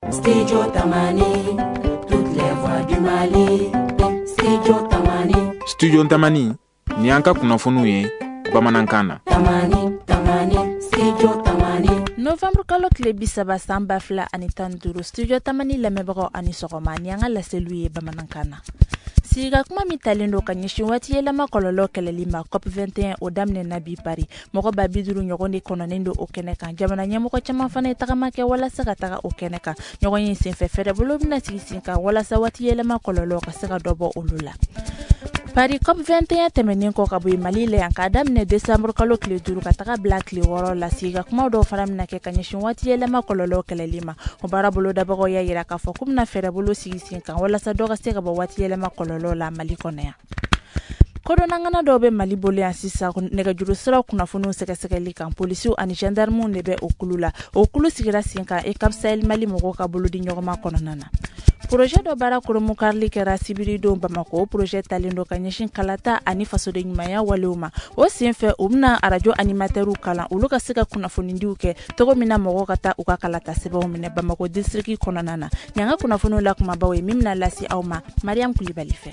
Studio Tamani, toutes les voix du Mali. Studio Tamani. Studio Tamani, ni anka kunafunu ye Bamanankana. Tamani, Studio Tamani. Novembre kalo kile bisaba samba fla ani tanduru Studio Tamani lamebro ani sogoma ni anga la selui Bamanankana. Siga kuma mitalindo kanyeshin wati yela makololo kelelima COP21 odamne nabi pari moko babiduru nyogoni kononendo okeneka jamana nyamoko chama fane tagamake wala saka taga okeneka nyogoni sinfe fere bulubna sisinka wala sawati yela makololo kasaka dobo ulula pari COP21 temenin ko kabu Mali le yanka damne December kalo kile duru kataka black li woro la siga kuma do faramna ke kanyeshin wati yela makololo kelelima obara bulu dabago ya yira ka fokumna fere bulu sisinka wala sa doga seka bo wati yela makololo la Mali konea kodo nangana dobe Mali bole ansisa nega juru sira kunafunu sekeli kan polisi ani gendarme nebe okulu sigira sinka e kapsel Mali mogo ka bulu di nyogoma kononana projet do bara kurumu karli kera sibiri do Bamako projet talindo kanyeshin kalata ani faso de nyumaya waluma o sinfe umna arajo animateru kala uluka sika kunafunu ndiuke togo mina mogo kata uka kalata sebo mine Bamako districti kononana nyanga kunafunu la kuma bawe mimna lasi auma Mariam Kulibalife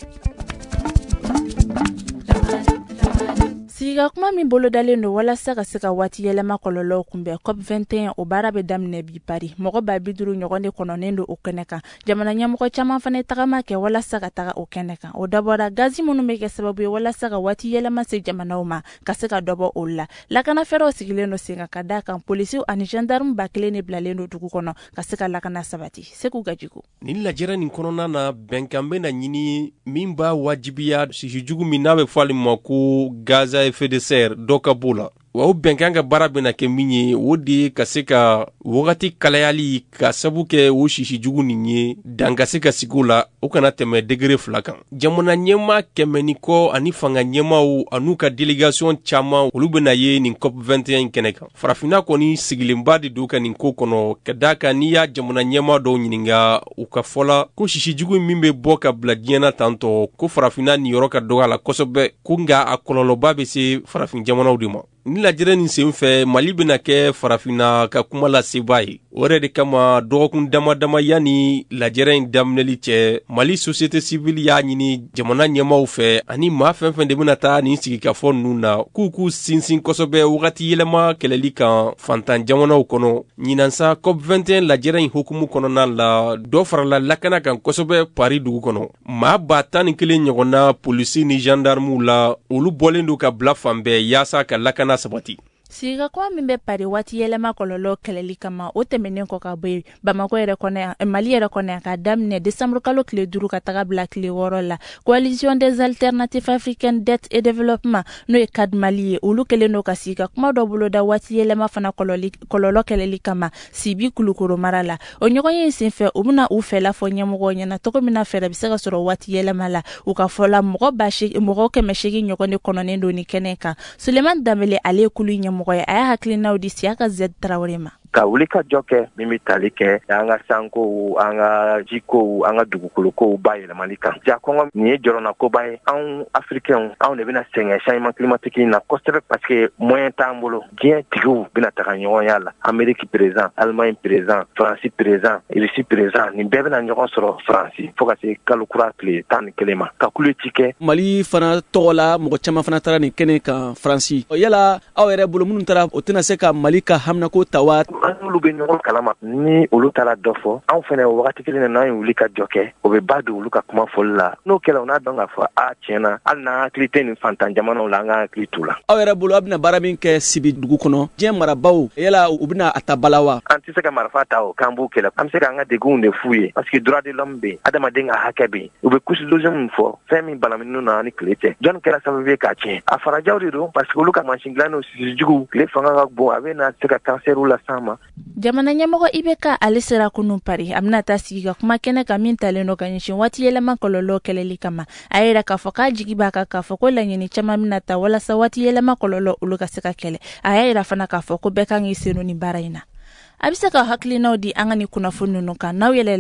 Siga kuma mi bolo dalendo wala saka wati yele makololo kumbe COP21 obara be damne bi pari mogo ba biduru nyogonde kononendo okeneka jamana nyamoko chama fane tagama ke wala saka taga okeneka odabora gazi munu meke sababu wala saka wati yele mase jamana uma kaseka dobo olla lakana fero sigileno singa kadaka polisi ani gendarme baklene blalendo dugu kono kaseka lakana sabati seku gajiku nilla jera nin konona na benkambe na nyini mimba wajibiya sijugu minabe fali maku gaza effet de serre doka bula wa benkanga barabena ke minye wodi kaseka wogati kalayali ka sabuke wo shishi jugu ninye danga seka sikula ukana teme degré flakan jamona nyema kemeniko ani fanga nyema u anuka delegation chama ulubena ye nin COP21 keneka farafina koni sigilimbadi duka nin kokono kadaka niya jamona nyema do nyininga ukafola ko shishi jugu mimbe boka bladiena tanto ko farafina ni yoroka dogala kosobe kunga akololo babe se farafin jamona udima ni lajere ni senfe Mali bena ke farafina ka kuma la sebai ore de kama dokun dama yani lajere damneli che Mali société civile ya nyini jamana nyama ufe ani ma fenfen de bena ta ni sigi ka fon nuna kuku sinsin kosobe wakati yelema keleli kan fantan jamana ukono nyinansa COP21 lajere hukumu kono na la do farala lakana kan kosobe Paris dugu kono ma batani kele nyogona polisi ni gendarme la ulu bolendo ka blafambe yasa ka lakana sabati Siga kwa mimbe pari wati yele makololo keleli kama otemenen ko ka boy Bamako ere kone Mali ere kone ka damne December kalo kile duru ka taga black li worola coalition des alternatives africaines d'aide et développement no e kad Mali ulu kele no ka siga kuma do bulo da wati yele mafana kololo keleli kama sibi kulukuru marala onyoko yesinfe umuna ufela fonye mugo nyana toko mina fera bisega soro wati yele mala ukafola mugo bashi mugo kemeshigi nyoko ne kononendo ni keneka Suleiman Damele ale kulu nyamo aya haklina audisi aka Z Traorema ka wulika joke mimi talike anga sanko anga jiko anga dugukulu ko baye la malika ja kongo ni jorona ko baye en africain on ne bina senga changement climatique na costre parce que moyen tambolo bien tigu bina takanyo yala Amérique présent Allemagne présent France présent Russie présent ni bebe na nyogon soro France foka se kalukura kle tan kelema ka kulitike Mali fana tola mo chama fana tara ni kene ka France yala awere bulu mun tara otina seka Malika hamna ko tawat olu be ñoo kalama ni olu tala dofo an fene wakati kile na wuli ka joke o be badu olu ka kuma fol la no kela ona donga fa a tiena alna klite ni fantan jamano la nga klitula awere bulu abna baramin ke sibi dugu kono je marabaw yala ubna atabalawa anti seka marfata o kambu kela am seka nga de gunde fuye parce que droit de l'homme be adama denga hakabe o be kusi dozem fo femi balaminu na ni klite jon kela sabe ka tien afara jawri do parce que olu ka manchinglano si jugu le fanga ga bo avena seka cancer la sama jamana nyamoko ibeka alisera kunu pari amna tasiga kuma kene kamin taleno kanyishin wati yele makololo keleli kama ayera kafoka jigiba ka foko la nyini chama minata wala sawati yele makololo uluka seka kele ayera fana kafoko beka ngisenu ni baraina abisaka haklina odi angani kuna fununu ka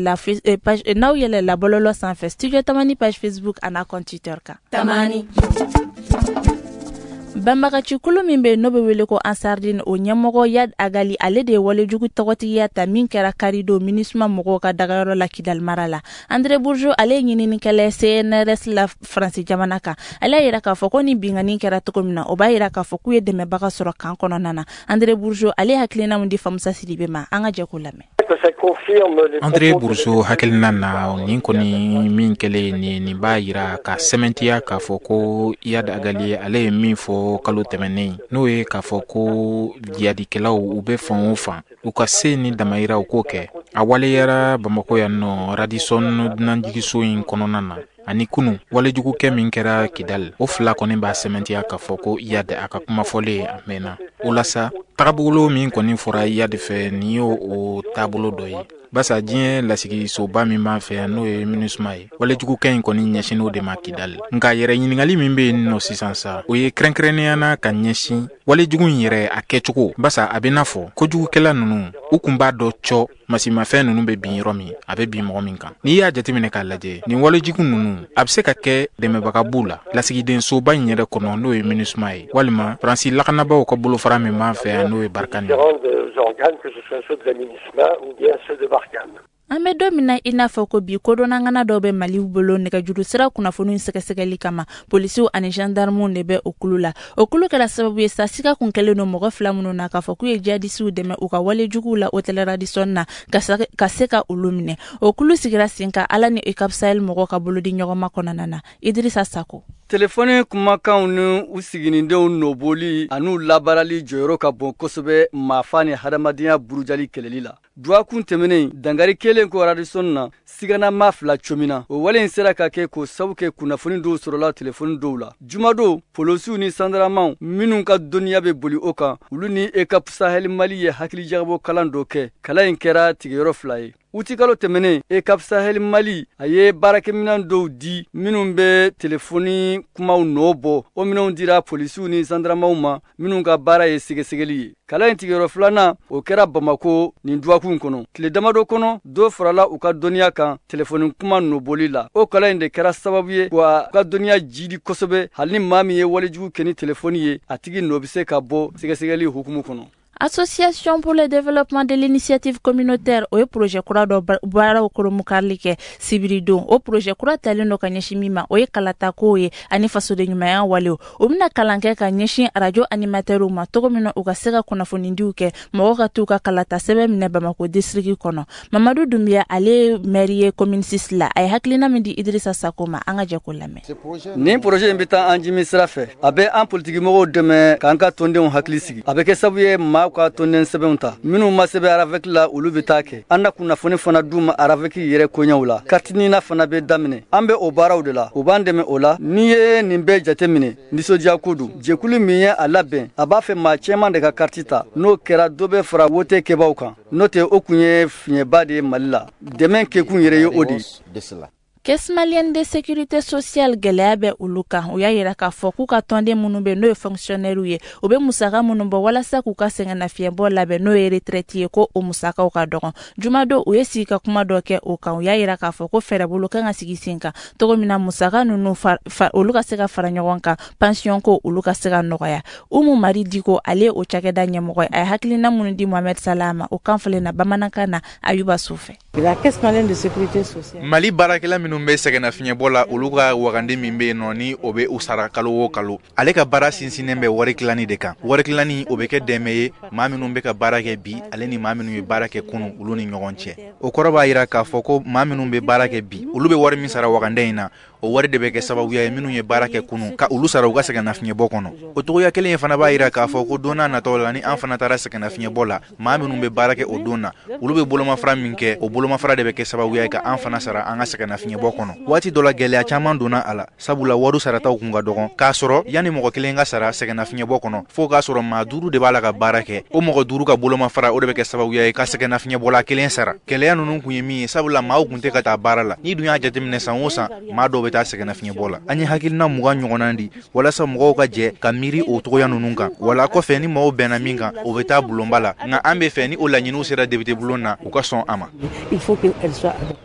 now yele la bololo sanfe Studio Tamani page Facebook ana compte Twitter ka Tamani Bambagaci kulu min be no be wele ko Ansardine o ɲɛmɔgɔ Yad Agali ale de wale jugu tɔgɔtigiya ta min kɛra karido MINUSMA mɔgɔw ka dagayɔrɔ la Kidal mara la. André Bourgeau ale ɲininikɛla CNRS la France jamana kan. Ale yira k'a fɔ ko ni bingani kɛra cogo min na o b'a yira k'a fɔ k'u ye dɛmɛbaga sɔrɔ kan kɔnɔna na. André Bourgeau ale hakilina mun di Famusa Sidibe ma an ka jɛ k'o lamɛn. André Bourgeau hakilina na nin kɔni min kɛlen ni b'a yira ka sɛmɛntiya k'a fɔ ko Yad Agali ale ye min fɔ kalo tɛmɛnen n'o ye k'a fɔ ko jihadikɛlaw u bɛ fan o fan u ka se ni damayira u k'o kɛ. A waleyara Bamako yan nɔ Radisson dunanjigiso in kɔnɔna na ani kunu walejugukɛ min kɛra Kidal o fila kɔni b'a sɛmɛntiya k'a fɔ ko Yad a ka kuma fɔlen a mɛnna. O la sa tagabolo min kɔni fɔra Yad fɛ nin y'o o taabolo dɔ ye. Basa diɲɛ lasigi soba min b'an fɛ n'o ye MINUSMA ye walejugukɛ in kɔni ɲɛsin o de ma Kidal. Nka yɛrɛ ɲininkali min bɛ yen nɔ sisan sa o ye kɛrɛnkɛrɛnnenya ka ɲɛsin walejugu in yɛrɛ a kɛcogo. Basa a bɛ n'a fɔ kojugukɛla ninnu u kun b'a dɔ cɔ masimafɛn ninnu bɛ bin yɔrɔ min a bɛ bin mɔgɔ min kan. N'i y'a jateminɛ k'a lajɛ nin walejugu ninnu a bɛ se ka kɛ dɛmɛbaga b'u la lasigiden soba in yɛrɛ kɔnɔ n'o ye MINUSMA ye walima Faransi lakanabaw ka bolofara min b'an fɛ yan n'o ye Barkhane. An bɛ don min na i n'a fɔ ko bi kodɔnnangana dɔw bɛ Mali bolo nɛgɛjuru sira kunnafoni sɛgɛsɛgɛli kama polisiw ani gendarmew de bɛ o kulu la. O kulu kɛra sababu ye sa siga kun kɛlen don mɔgɔ fila minnu na k'a fɔ k'u ye jihadisiw dɛmɛ u ka walejuguw la hôtel Radisson na ka se ka olu minɛ. O kulu sigira sen kan Ala ni UCAP Sahel mɔgɔw ka bolodi ɲɔgɔnma kɔnɔna na. Idrissa Sako. Telefoni kumakanw ni u siginindenw nɔboli an'u labarali jɔyɔrɔ ka bon kosɛbɛ maafa ni hadamadenya burujali kɛlɛli la. Duwakun tɛmɛnen dangari kelen ko Radisson na sigana maa fila comina o wale in sera ka kɛ ko sabu kɛ kunnafoni dɔw sɔrɔla telefoni dɔw la. Jumadon polosiw ni sandaramaw minnu ka dɔnniya bɛ boli o kan olu ni UCAP Sahel Mali ye hakilijagabɔ kalan dɔ kɛ. Kalan in kɛra tigɛyɔrɔ fila ye. Utikalo tɛmɛnen UCAP Sahel Mali a ye baarakɛminɛn dɔw di minnu bɛ telefoni kumaw nɔ bɔ o minɛnw dira polisiw ni sandaramaw ma minnu ka baara ye sɛgɛsɛgɛli ye. Kalan in tigɛyɔrɔ filanan o kɛra Bamako nin duwakun kɔnɔ. Tile damadɔ kɔnɔ dɔ farala u ka dɔnniya kan telefoni kuma nɔboli la. O kalan in de kɛra sababu ye wa u ka dɔnniya jidi kosɛbɛ hali ni maa min ye walejugu kɛ ni telefoni ye a tigi nɔ bɛ se ka bɔ sɛgɛsɛgɛli hukumu kɔnɔ. Association pour le développement de l'initiative communautaire o projet kura do baaraw koromukarli kɛ Sibiridon o projet kura talen do ka ɲɛsin min ma o ye kalata ko ye ani fasoden ɲumanya walew o bɛna kalan kɛ ka ɲɛsin radio animateurs ma togo min na u ka se ka kunnafonidiw kɛ mɔgɔw ka t'u ka kalata sɛbɛn minɛ Bamako district kɔnɔ. Mamadou Doumbia ale maire ye commune 6 la a ye hakilina min di Idrissa Sako ma an ka jɛ k'o lamɛn. Nin projet in bɛ taa an jimi sira fɛ a bɛ an politikimɔgɔw dɛmɛ k'an ka tɔndenw hakili sigi a bɛ kɛ sababu ye maa ka tonden sɛbɛnw ta minnu ma sɛbɛn aravek la olu bɛ taa kɛ an na kunnafoni fana d'u ma aravek yɛrɛ koɲɛw la katinina fana bɛ daminɛ an bɛ o baaraw de la u b'an dɛmɛ o la n'i ye nin bɛɛ jateminɛ nisɔndiya ko don jɛkulu min ye a labɛn a b'a fɛ maa cɛman de ka kariti ta n'o kɛra dɔ bɛ fara wote kɛbaw kan n'o tɛ o kun ye fiɲɛba de ye Mali la dɛmɛ kɛkun yɛrɛ ye o de ye. Caisse malienne de sécurité sociale gɛlɛya bɛ olu kan o y'a yira k'a fɔ k'u ka tɔnden minnu bɛ n'o ye fonctionnaires ye o bɛ musaka minnu bɔ walasa k'u ka sɛgɛnnafiɲɛbɔ labɛn n'o ye retraite ye ko o musakaw ka dɔgɔn. Jumadon u ye sigi ka kuma dɔ kɛ o kan o y'a yira k'a fɔ ko fɛɛrɛbolo kan ka sigi sen kan togo min na musaka ninnu olu ka se ka fara ɲɔgɔn kan pension ko olu ka se ka nɔgɔya. Umu Mari Diko ale o cakɛda ɲɛmɔgɔ ye a ye hakilina minnu di Mohamed Salama o kan falen na bamanankan na Ayuba Sufɛ. La caisse malienne de sécurité sociale Mali baarakɛla minnu bɛ sɛgɛnnafiɲɛbɔ la olu ka wagandi min bɛ yen nɔ ni o bɛ u sara kalo o kalo ale ka baara sinsinnen bɛ wari tilani de kan. Wari tilani o bɛ kɛ dɛmɛ ye maa minnu bɛ ka baara kɛ bi ale ni maa minnu ye baara kɛ kunu olu ni ɲɔgɔn cɛ. O kɔrɔ b'a yira k'a fɔ ko maa minnu bɛ baara kɛ bi olu bɛ wari min sara waganda in na o wari de bɛ kɛ sababuya ye minnu ye baara kɛ kunu ka olu sara u ka sɛgɛnnafiɲɛbɔ kɔnɔ. O togoya kelen fana b'a yira k'a fɔ ko don n'a nataw la ni an fana taara sɛgɛnnafiɲɛbɔ la maa minnu bɛ baara kɛ o don na olu bɛ bolomafara min kɛ o bolomafara de bɛ kɛ sababuya ye ka an fana sara an ka sɛgɛnnafiɲɛbɔ kɔnɔ. Waati dɔ la gɛlɛya caman donna a la sabula wari sarataw kun ka dɔgɔn k'a sɔrɔ yanni mɔgɔ kelen ka sara sɛgɛnnafiɲɛbɔ kɔnɔ fo k'a sɔrɔ maa 5 de b'a la ka baara kɛ o mɔgɔ 5 ka bolomafara o de bɛ kɛ sababuya ye ka sɛgɛnnafiɲɛbɔla kelen sara. Gɛlɛya ninnu kun ye min ye sabula maaw kun tɛ ka taa baara la ni dun y'a jateminɛ san o san maa dɔw bɛ taa sɛgɛnnafiɲɛbɔ la. An ye hakilina 20 ɲɔgɔnna di walasa mɔgɔw ka jɛ ka miiri o togoya ninnu kan wala kɔfɛ ni mɔgɔw bɛnna min kan o bɛ taa bulonba la nka an bɛ fɛ ni o laɲiniw sera député bulon na u ka sɔn a ma. Ko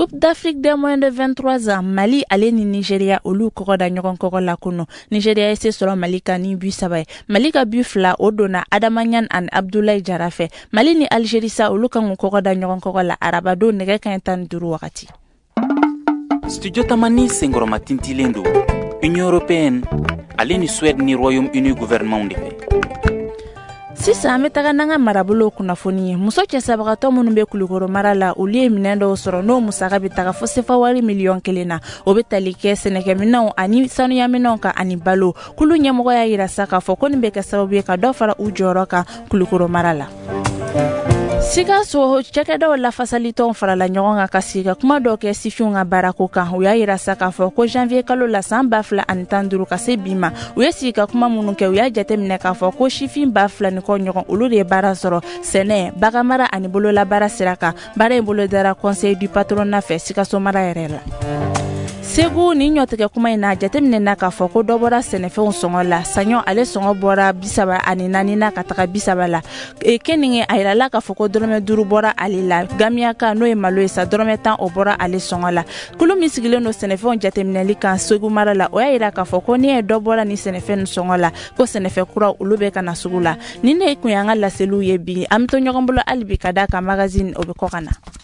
Coupe d'Afrique des moins de 23 ans, Mali ale ni Nigeria olu kogo da ɲɔgɔn kogo la kuno. Nigeria ese sɔrɔ Mali ka ni bu saba. Mali ka bu fila o donna Adamanyan an Abdoulaye Jarafe. Mali ni Algeria sa olu kan kogo da ɲɔgɔn kogo la arabado nɛgɛ kan 15 wakati. Studio Tamani sengoroma tintilen do. Union européenne ale ni Suède ni Royaume-Uni gouvernement de fait. Sisa me taga nanga marabolo kunnafoni muso cɛsabagatɔ minnu bɛ Kulukoro mara la olu ye minɛn dɔw sɔrɔ n'o musaka bɛ taga fo sefa wari miliyɔn 1 na o bɛ tali kɛ sɛnɛkɛminɛnw ani sanuyaminɛnw kan ani balo kulu ɲɛmɔgɔ y'a yira sa k'a fɔ ko nin bɛ kɛ sababu ye ka dɔ fara u jɔyɔrɔ kan Kulukoro mara la. Sikaso cɛkɛdaw lafasalitɔnw farala ɲɔgɔn kan ka sigi ka kuma dɔ kɛ sifinw ka baarako kan u y'a yira sa k'a fɔ ko janvier kalo la san 2015 ka se bi ma u ye sigi ka kuma minnu kɛ u y'a jateminɛ k'a fɔ ko sifin 2000 ni kɔ ɲɔgɔn olu de ye baara sɔrɔ sɛnɛ bagamara ani bolola baara sira kan baara in bolo dara conseil du patronat fɛ Sikaso mara yɛrɛ la. Segu ni ɲɔtigɛ kuma in na jateminɛ na k'a fɔ ko dɔ bɔra sɛnɛfɛnw sɔngɔ la saɲɔ ale sɔngɔ bɔra 34 na ka taga 30 la keninge a yirala k'a fɔ ko dɔrɔmɛ 5 bɔra ale la gamiyaka n'o ye malo ye sa dɔrɔmɛ 10 o bɔra ale sɔngɔ la kulu min sigilen do sɛnɛfɛnw jateminɛli kan Segu mara la o y'a yira k'a fɔ ko ni ye dɔ bɔra ni sɛnɛfɛn sɔngɔ la ko sɛnɛfɛn kura olu bɛ ka na sugu la ni ne kun y'an ka laseliw ye bi an bɛ to ɲɔgɔn bolo hali bi ka da ka magazine o bɛ kɔ ka na.